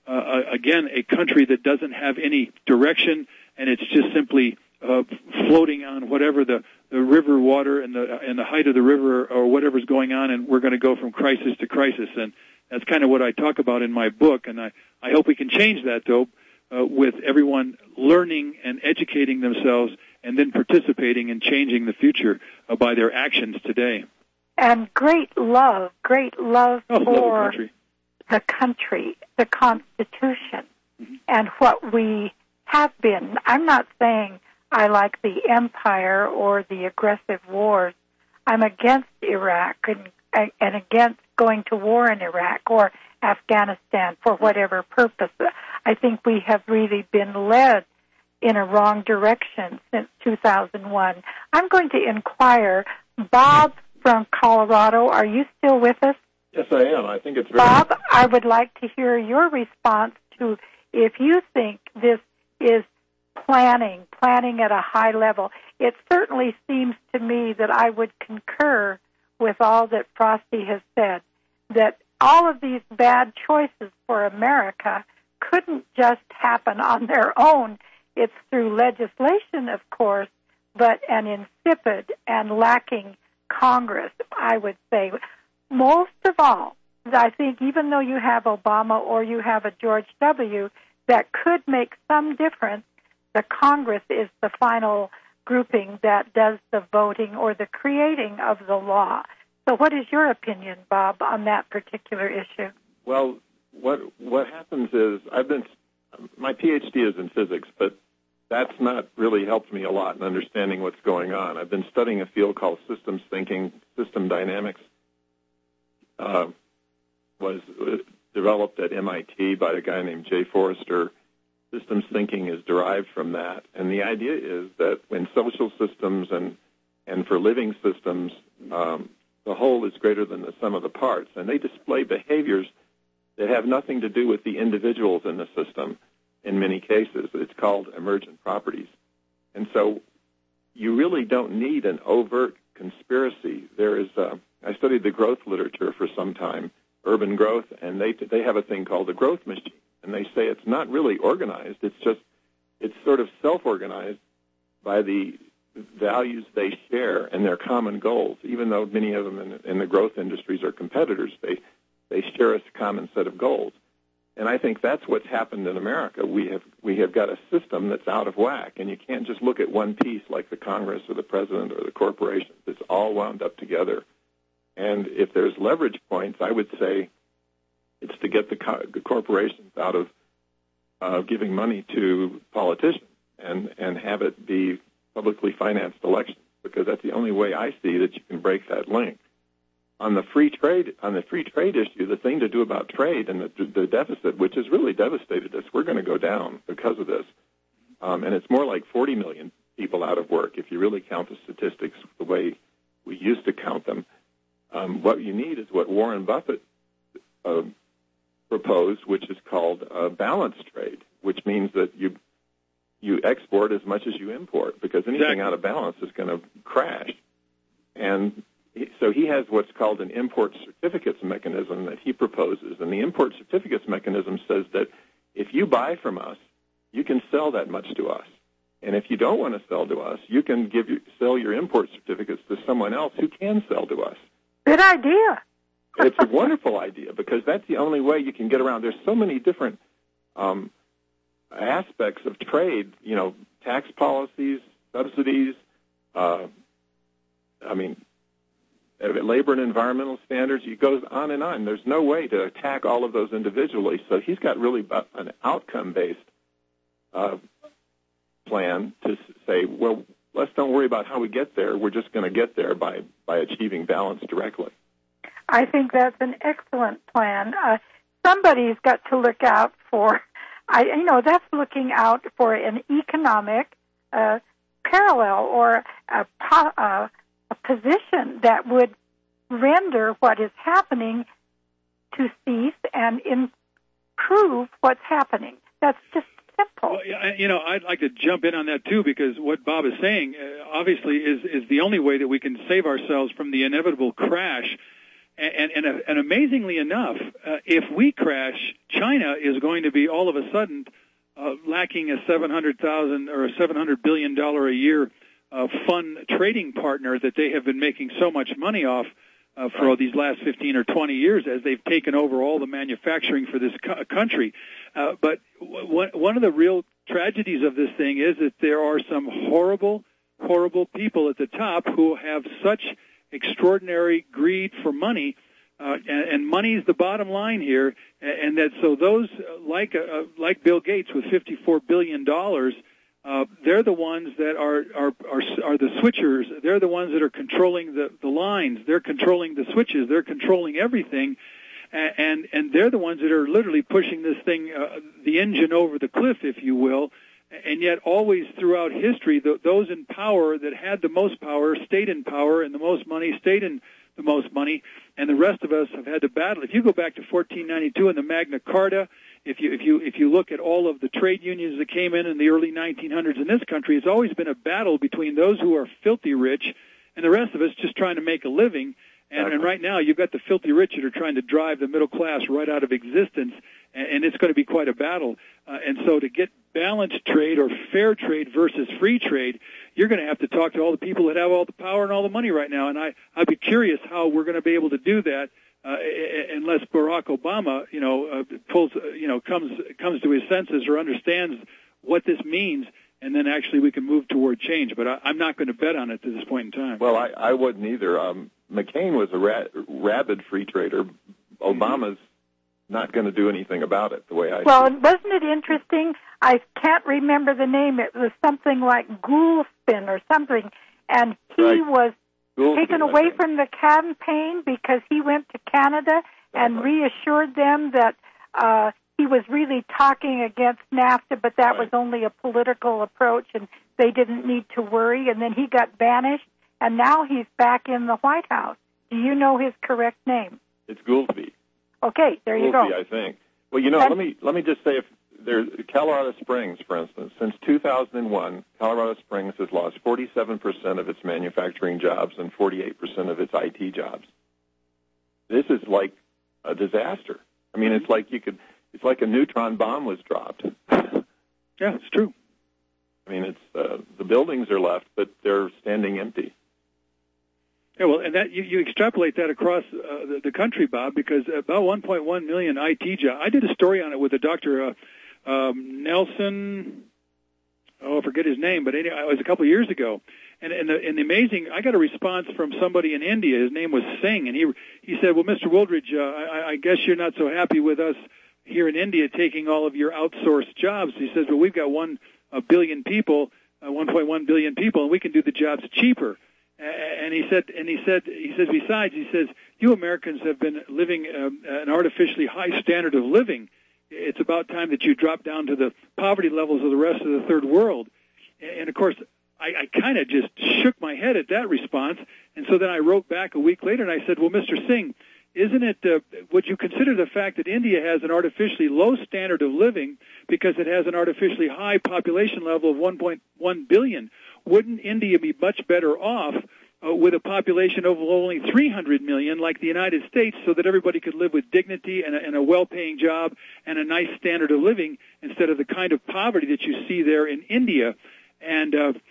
again, a country that doesn't have any direction, and it's just simply floating on whatever the river water and the height of the river or whatever's going on, and we're going to go from crisis to crisis. And that's kind of what I talk about in my book, and I hope we can change that, though, with everyone learning and educating themselves and then participating in changing the future by their actions today. And great love for country. the country, the Constitution, and what we have been. I'm not saying I like the empire or the aggressive wars. I'm against Iraq and against going to war in Iraq or Afghanistan for whatever purpose. I think we have really been led in a wrong direction since 2001. I'm going to inquire. Bob from Colorado, are you still with us? Yes, I am. I think it's very... Bob, I would like to hear your response to if you think this is planning at a high level. It certainly seems to me that I would concur with all that Frosty has said, that all of these bad choices for America couldn't just happen on their own. It's through legislation, of course, but an insipid and lacking Congress, I would say. Most of all, I think even though you have Obama or you have a George W., that could make some difference, the Congress is the final grouping that does the voting or the creating of the law. So what is your opinion, Bob, on that particular issue? Well, what happens is my PhD is in physics, but that's not really helped me a lot in understanding what's going on. I've been studying a field called systems thinking. System dynamics was developed at MIT by a guy named Jay Forrester. Systems thinking is derived from that. And the idea is that in social systems and for living systems, the whole is greater than the sum of the parts. And they display behaviors that have nothing to do with the individuals in the system in many cases. It's called emergent properties. And so you really don't need an overt conspiracy. There is I studied the growth literature for some time, urban growth, and they have a thing called the growth machine. And they say it's not really organized. It's sort of self-organized by the values they share and their common goals. Even though many of them in the growth industries are competitors, they share a common set of goals. And I think that's what's happened in America. We have got a system that's out of whack, and you can't just look at one piece like the Congress or the president or the corporations. It's all wound up together. And if there's leverage points, I would say it's to get the corporations out of giving money to politicians and have it be publicly financed elections, because that's the only way I see that you can break that link. On the free trade issue, the thing to do about trade and the deficit, which has really devastated us, we're going to go down because of this. And it's more like 40 million people out of work if you really count the statistics the way we used to count them. What you need is what Warren Buffett proposed, which is called balanced trade, which means that you export as much as you import, because anything out of balance is going to crash. And so he has what's called an import certificates mechanism that he proposes. And the import certificates mechanism says that if you buy from us, you can sell that much to us. And if you don't want to sell to us, you can sell your import certificates to someone else who can sell to us. Good idea. It's a wonderful idea, because that's the only way you can get around. There's so many different aspects of trade, tax policies, subsidies, labor and environmental standards. It goes on and on. There's no way to attack all of those individually. So he's got really an outcome-based plan to say, well, let's don't worry about how we get there. We're just going to get there by achieving balance directly. I think that's an excellent plan. Somebody's got to look out for, that's looking out for an economic parallel or a position that would render what is happening to cease and improve what's happening. That's just simple. Well, I'd like to jump in on that too, because what Bob is saying obviously is the only way that we can save ourselves from the inevitable crash. And amazingly enough, if we crash, China is going to be all of a sudden lacking a $700,000 or a $700 billion a year fun trading partner that they have been making so much money off for these last 15 or 20 years as they've taken over all the manufacturing for this country. But one of the real tragedies of this thing is that there are some horrible, horrible people at the top who have such extraordinary greed for money and money's the bottom line here, and that so those like Bill Gates with $54 billion, they're the ones that are the switchers. They're the ones that are controlling the lines. They're controlling the switches. They're controlling everything, and they're the ones that are literally pushing this thing, the engine over the cliff, if you will. And yet, always throughout history, those in power that had the most power stayed in power, and the most money stayed in the most money, and the rest of us have had to battle. If you go back to 1492 and the Magna Carta, if you look at all of the trade unions that came in the early 1900s in this country, it's always been a battle between those who are filthy rich and the rest of us just trying to make a living. And right now, you've got the filthy rich that are trying to drive the middle class right out of existence, and it's going to be quite a battle. And so to get balanced trade or fair trade versus free trade, you're going to have to talk to all the people that have all the power and all the money right now. And I'd be curious how we're going to be able to do that unless Barack Obama, comes to his senses or understands what this means, and then actually we can move toward change. But I'm not going to bet on it at this point in time. Well, I wouldn't either. McCain was a rabid free trader. Obama's not going to do anything about it, the way I see it. Well, wasn't it interesting? I can't remember the name. It was something like Goulston or something, and he was taken away from the campaign because he went to Canada and reassured them that he was really talking against NAFTA, but that was only a political approach, and they didn't need to worry. And then he got banished, and now he's back in the White House. Do you know his correct name? It's Goolsbee. Okay, there you go. I think. Well, let me just say, if there's Colorado Springs, for instance, since 2001, Colorado Springs has lost 47% of its manufacturing jobs and 48% of its IT jobs. This is like a disaster. I mean, it's like a neutron bomb was dropped. Yeah, it's true. I mean, it's the buildings are left, but they're standing empty. Yeah, well, and that you extrapolate that across the country, Bob, because about 1.1 million IT jobs. I did a story on it with a Dr. Nelson. I forget his name, but it was a couple of years ago. And the amazing, I got a response from somebody in India. His name was Singh, and he said, "Well, Mr. Wooldridge, I guess you're not so happy with us here in India taking all of your outsourced jobs." He says, "Well, we've got 1 billion people, 1.1 billion people, and we can do the jobs cheaper." And he says, besides, he says, you Americans have been living an artificially high standard of living. It's about time that you drop down to the poverty levels of the rest of the third world. And of course, I kind of just shook my head at that response. And so then I wrote back a week later and I said, well, Mr. Singh, isn't it, would you consider the fact that India has an artificially low standard of living because it has an artificially high population level of 1.1 billion? Wouldn't India be much better off with a population of only 300 million like the United States so that everybody could live with dignity and a well-paying job and a nice standard of living instead of the kind of poverty that you see there in India? And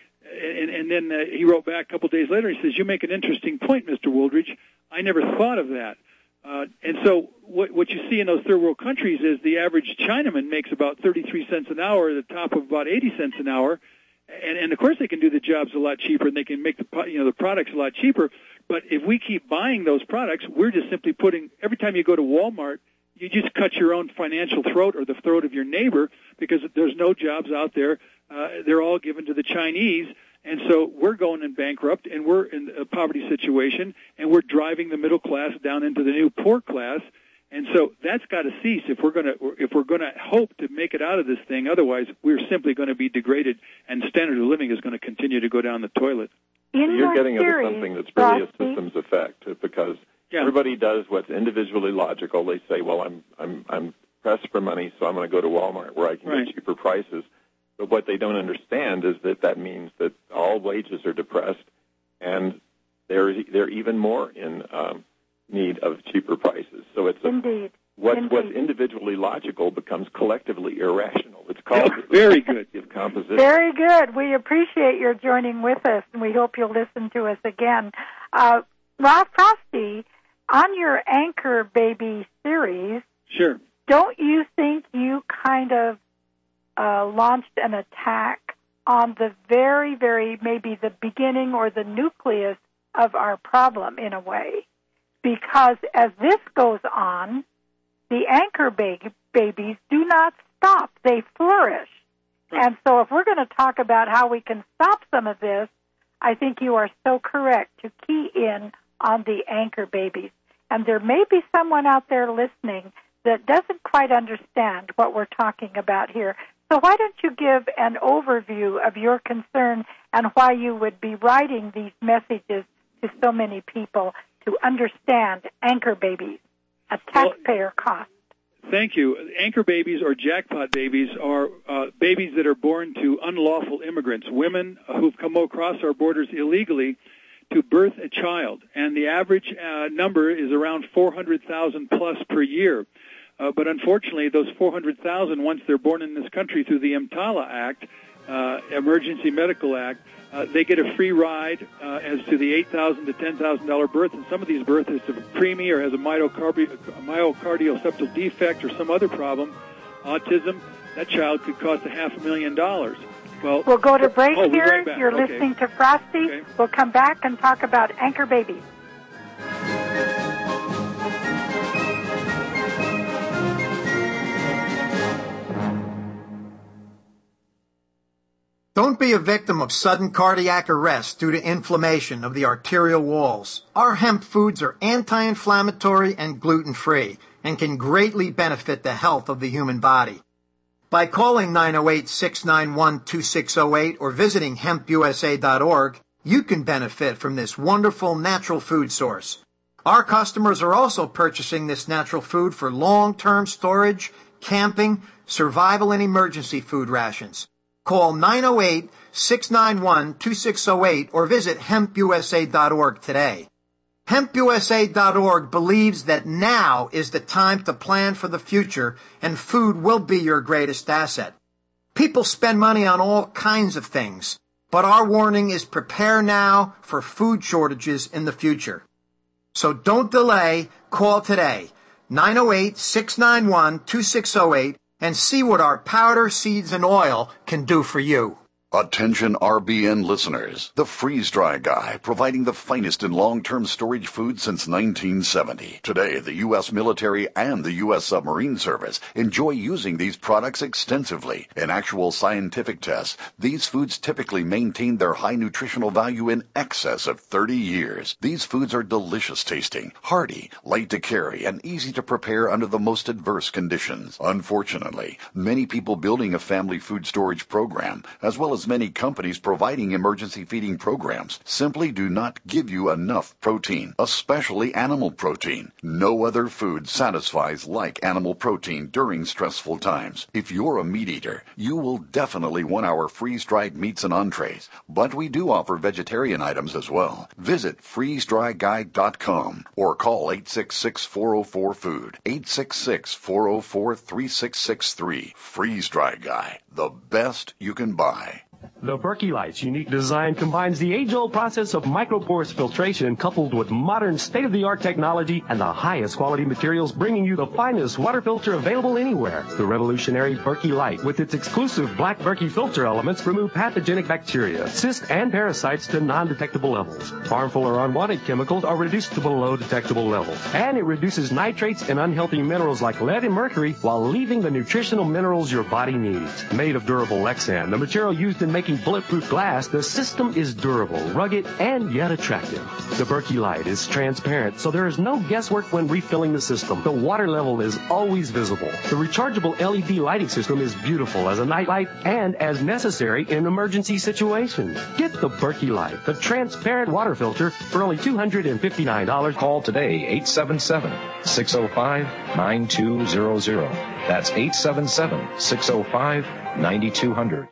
then he wrote back a couple of days later. He says, you make an interesting point, Mr. Wooldridge. I never thought of that. And so what you see in those third world countries is the average Chinaman makes about 33 cents an hour at the top of about 80 cents an hour. And of course they can do the jobs a lot cheaper and they can make the products a lot cheaper. But if we keep buying those products, we're just simply putting, every time you go to Walmart, you just cut your own financial throat or the throat of your neighbor because there's no jobs out there. They're all given to the Chinese. And so we're going in bankrupt and we're in a poverty situation and we're driving the middle class down into the new poor class. And so that's got to cease if we're going to hope to make it out of this thing. Otherwise, we're simply going to be degraded, and standard of living is going to continue to go down the toilet. You're getting into something that's really a systems effect because everybody does what's individually logical. They say, "Well, I'm pressed for money, so I'm going to go to Walmart where I can get cheaper prices." But what they don't understand is that means that all wages are depressed, and they're even more in need of cheaper prices. So it's what's individually logical becomes collectively irrational. It's called very good composition. Very good. We appreciate your joining with us, and we hope you'll listen to us again. Ralph Frosty, on your Anchor Baby series, sure. Don't you think you kind of launched an attack on the very, very maybe the beginning or the nucleus of our problem in a way? because as this goes on, the anchor babies do not stop. They flourish. And so if we're going to talk about how we can stop some of this, I think you are so correct to key in on the anchor babies. And there may be someone out there listening that doesn't quite understand what we're talking about here. So why don't you give an overview of your concern and why you would be writing these messages to so many people to understand anchor babies, a taxpayer cost? Thank you. Anchor babies or jackpot babies are babies that are born to unlawful immigrants, women who've come across our borders illegally to birth a child. And the average number is around 400,000 plus per year. But unfortunately, those 400,000, once they're born in this country through the EMTALA Act, Emergency Medical Act, they get a free ride as to the $8,000 to $10,000 birth. And some of these births is a preemie or has a myocardial septal defect or some other problem, autism. That child could cost $500,000. Well, we'll go to break here. We'll be right back. You're listening to Frosty. Okay. We'll come back and talk about anchor babies. Don't be a victim of sudden cardiac arrest due to inflammation of the arterial walls. Our hemp foods are anti-inflammatory and gluten-free and can greatly benefit the health of the human body. By calling 908-691-2608 or visiting hempusa.org, you can benefit from this wonderful natural food source. Our customers are also purchasing this natural food for long-term storage, camping, survival, and emergency food rations. Call 908-691-2608 or visit hempusa.org today. HempUSA.org believes that now is the time to plan for the future, and food will be your greatest asset. People spend money on all kinds of things, but our warning is prepare now for food shortages in the future. So don't delay, call today, 908-691-2608, and see what our powder, seeds, and oil can do for you. Attention RBN listeners. The Freeze Dry Guy, providing the finest in long-term storage food since 1970. Today, the U.S. military and the U.S. submarine service enjoy using these products extensively. In actual scientific tests, these foods typically maintain their high nutritional value in excess of 30 years. These foods are delicious tasting, hearty, light to carry, and easy to prepare under the most adverse conditions. Unfortunately, many people building a family food storage program, as well as many companies providing emergency feeding programs, simply do not give you enough protein, especially animal protein. No other food satisfies like animal protein during stressful times. If you're a meat eater, you will definitely want our freeze-dried meats and entrees, but we do offer vegetarian items as well. Visit freezedryguide.com or call 866-404-FOOD, 866-404-3663. Freeze Dry Guy, the best you can buy. The Berkey Light's unique design combines the age-old process of microporous filtration coupled with modern state-of-the-art technology and the highest quality materials, bringing you the finest water filter available anywhere. The revolutionary Berkey Light, with its exclusive black Berkey filter elements, remove pathogenic bacteria, cysts, and parasites to non-detectable levels. Harmful or unwanted chemicals are reduced to below detectable levels. And it reduces nitrates and unhealthy minerals like lead and mercury while leaving the nutritional minerals your body needs. Made of durable Lexan, the material used in making bulletproof glass, the system is durable, rugged, and yet attractive. The Berkey Light is transparent, so there is no guesswork when refilling the system. The water level is always visible. The rechargeable LED lighting system is beautiful as a nightlight and as necessary in emergency situations. Get the Berkey Light, the transparent water filter, for only $259. Call today, 877-605-9200. That's 877-605-9200.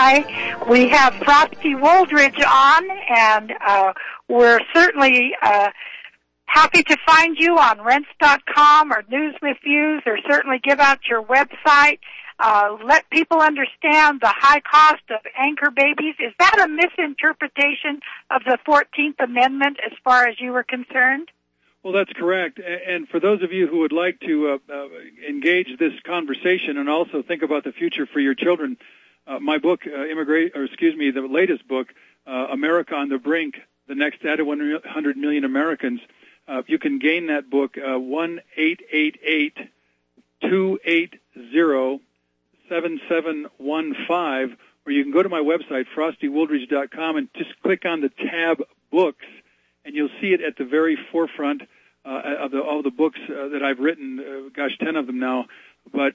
July. We have Frosty Woldridge on, and we're certainly happy to find you on Rents.com or News with Views, or certainly give out your website. Let people understand the high cost of anchor babies. Is that a misinterpretation of the 14th Amendment as far as you were concerned? Well, that's correct. And for those of you who would like to engage this conversation and also think about the future for your children, my book, the latest book, America on the Brink, The Next Added 100 Million Americans, you can gain that book, 1-888-280-7715, or you can go to my website, frostywoldridge.com, and just click on the tab Books, and you'll see it at the very forefront of all the books that I've written, 10 of them now. But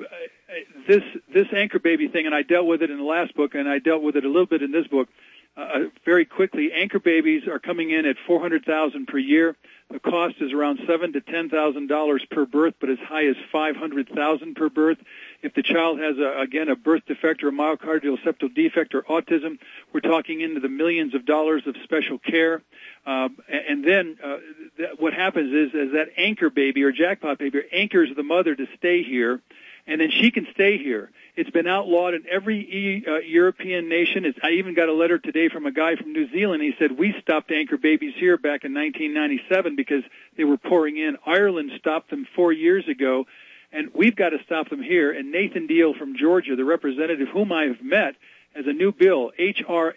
this anchor baby thing, and I dealt with it in the last book, and I dealt with it a little bit in this book, very quickly. Anchor babies are coming in at $400,000 per year. The cost is around $7,000 to $10,000 per birth, but as high as $500,000 per birth. If the child has a birth defect or a myocardial septal defect or autism, we're talking into the millions of dollars of special care. And then what happens is that anchor baby or jackpot baby anchors the mother to stay here, and then she can stay here. It's been outlawed in every European nation. I even got a letter today from a guy from New Zealand. He said, we stopped anchor babies here back in 1997 because they were pouring in. Ireland stopped them 4 years ago, and we've got to stop them here. And Nathan Deal from Georgia, the representative whom I have met, has a new bill, H.R.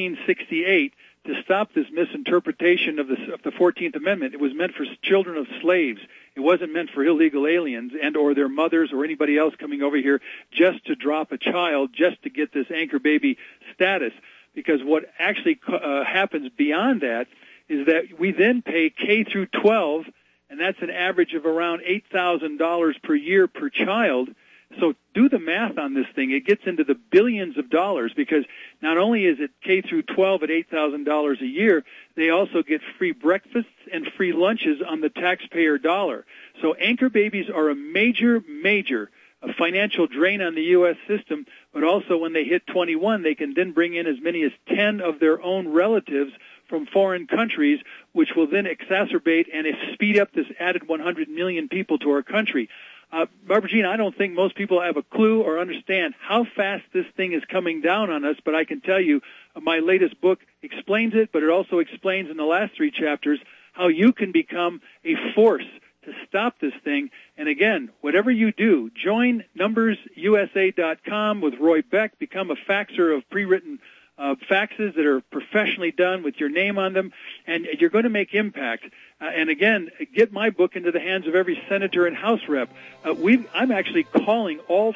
1868, to stop this misinterpretation of the 14th Amendment. It was meant for children of slaves. It wasn't meant for illegal aliens and or their mothers or anybody else coming over here just to drop a child, just to get this anchor baby status. Because what actually happens beyond that is that we then pay K through 12, and that's an average of around $8,000 per year per child. So do the math on this thing. It gets into the billions of dollars, because not only is it K through 12 at $8,000 a year, they also get free breakfasts and free lunches on the taxpayer dollar. So anchor babies are a major financial drain on the U.S. system, but also when they hit 21, they can then bring in as many as 10 of their own relatives from foreign countries, which will then exacerbate and speed up this added 100 million people to our country. Barbara Jean, I don't think most people have a clue or understand how fast this thing is coming down on us, but I can tell you my latest book explains it, but it also explains in the last 3 chapters how you can become a force to stop this thing. And again, whatever you do, join NumbersUSA.com with Roy Beck, become a faxer of pre-written faxes that are professionally done with your name on them, and you're going to make impact. And again, get my book into the hands of every senator and House rep. I'm actually calling all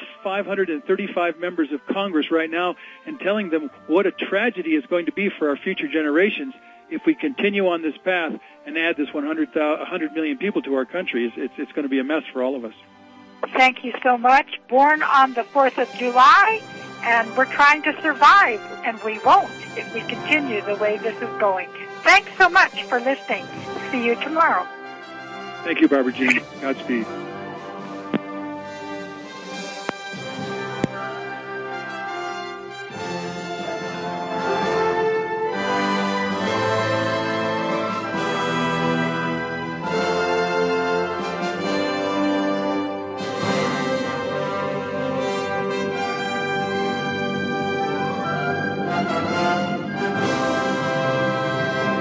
535 members of Congress right now and telling them what a tragedy it's going to be for our future generations if we continue on this path and add this 100 million people to our country. It's going to be a mess for all of us. Thank you so much. Born on the 4th of July, and we're trying to survive, and we won't if we continue the way this is going. Thanks so much for listening. See you tomorrow. Thank you, Barbara Jean. Godspeed.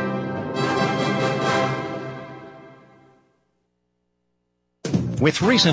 With recent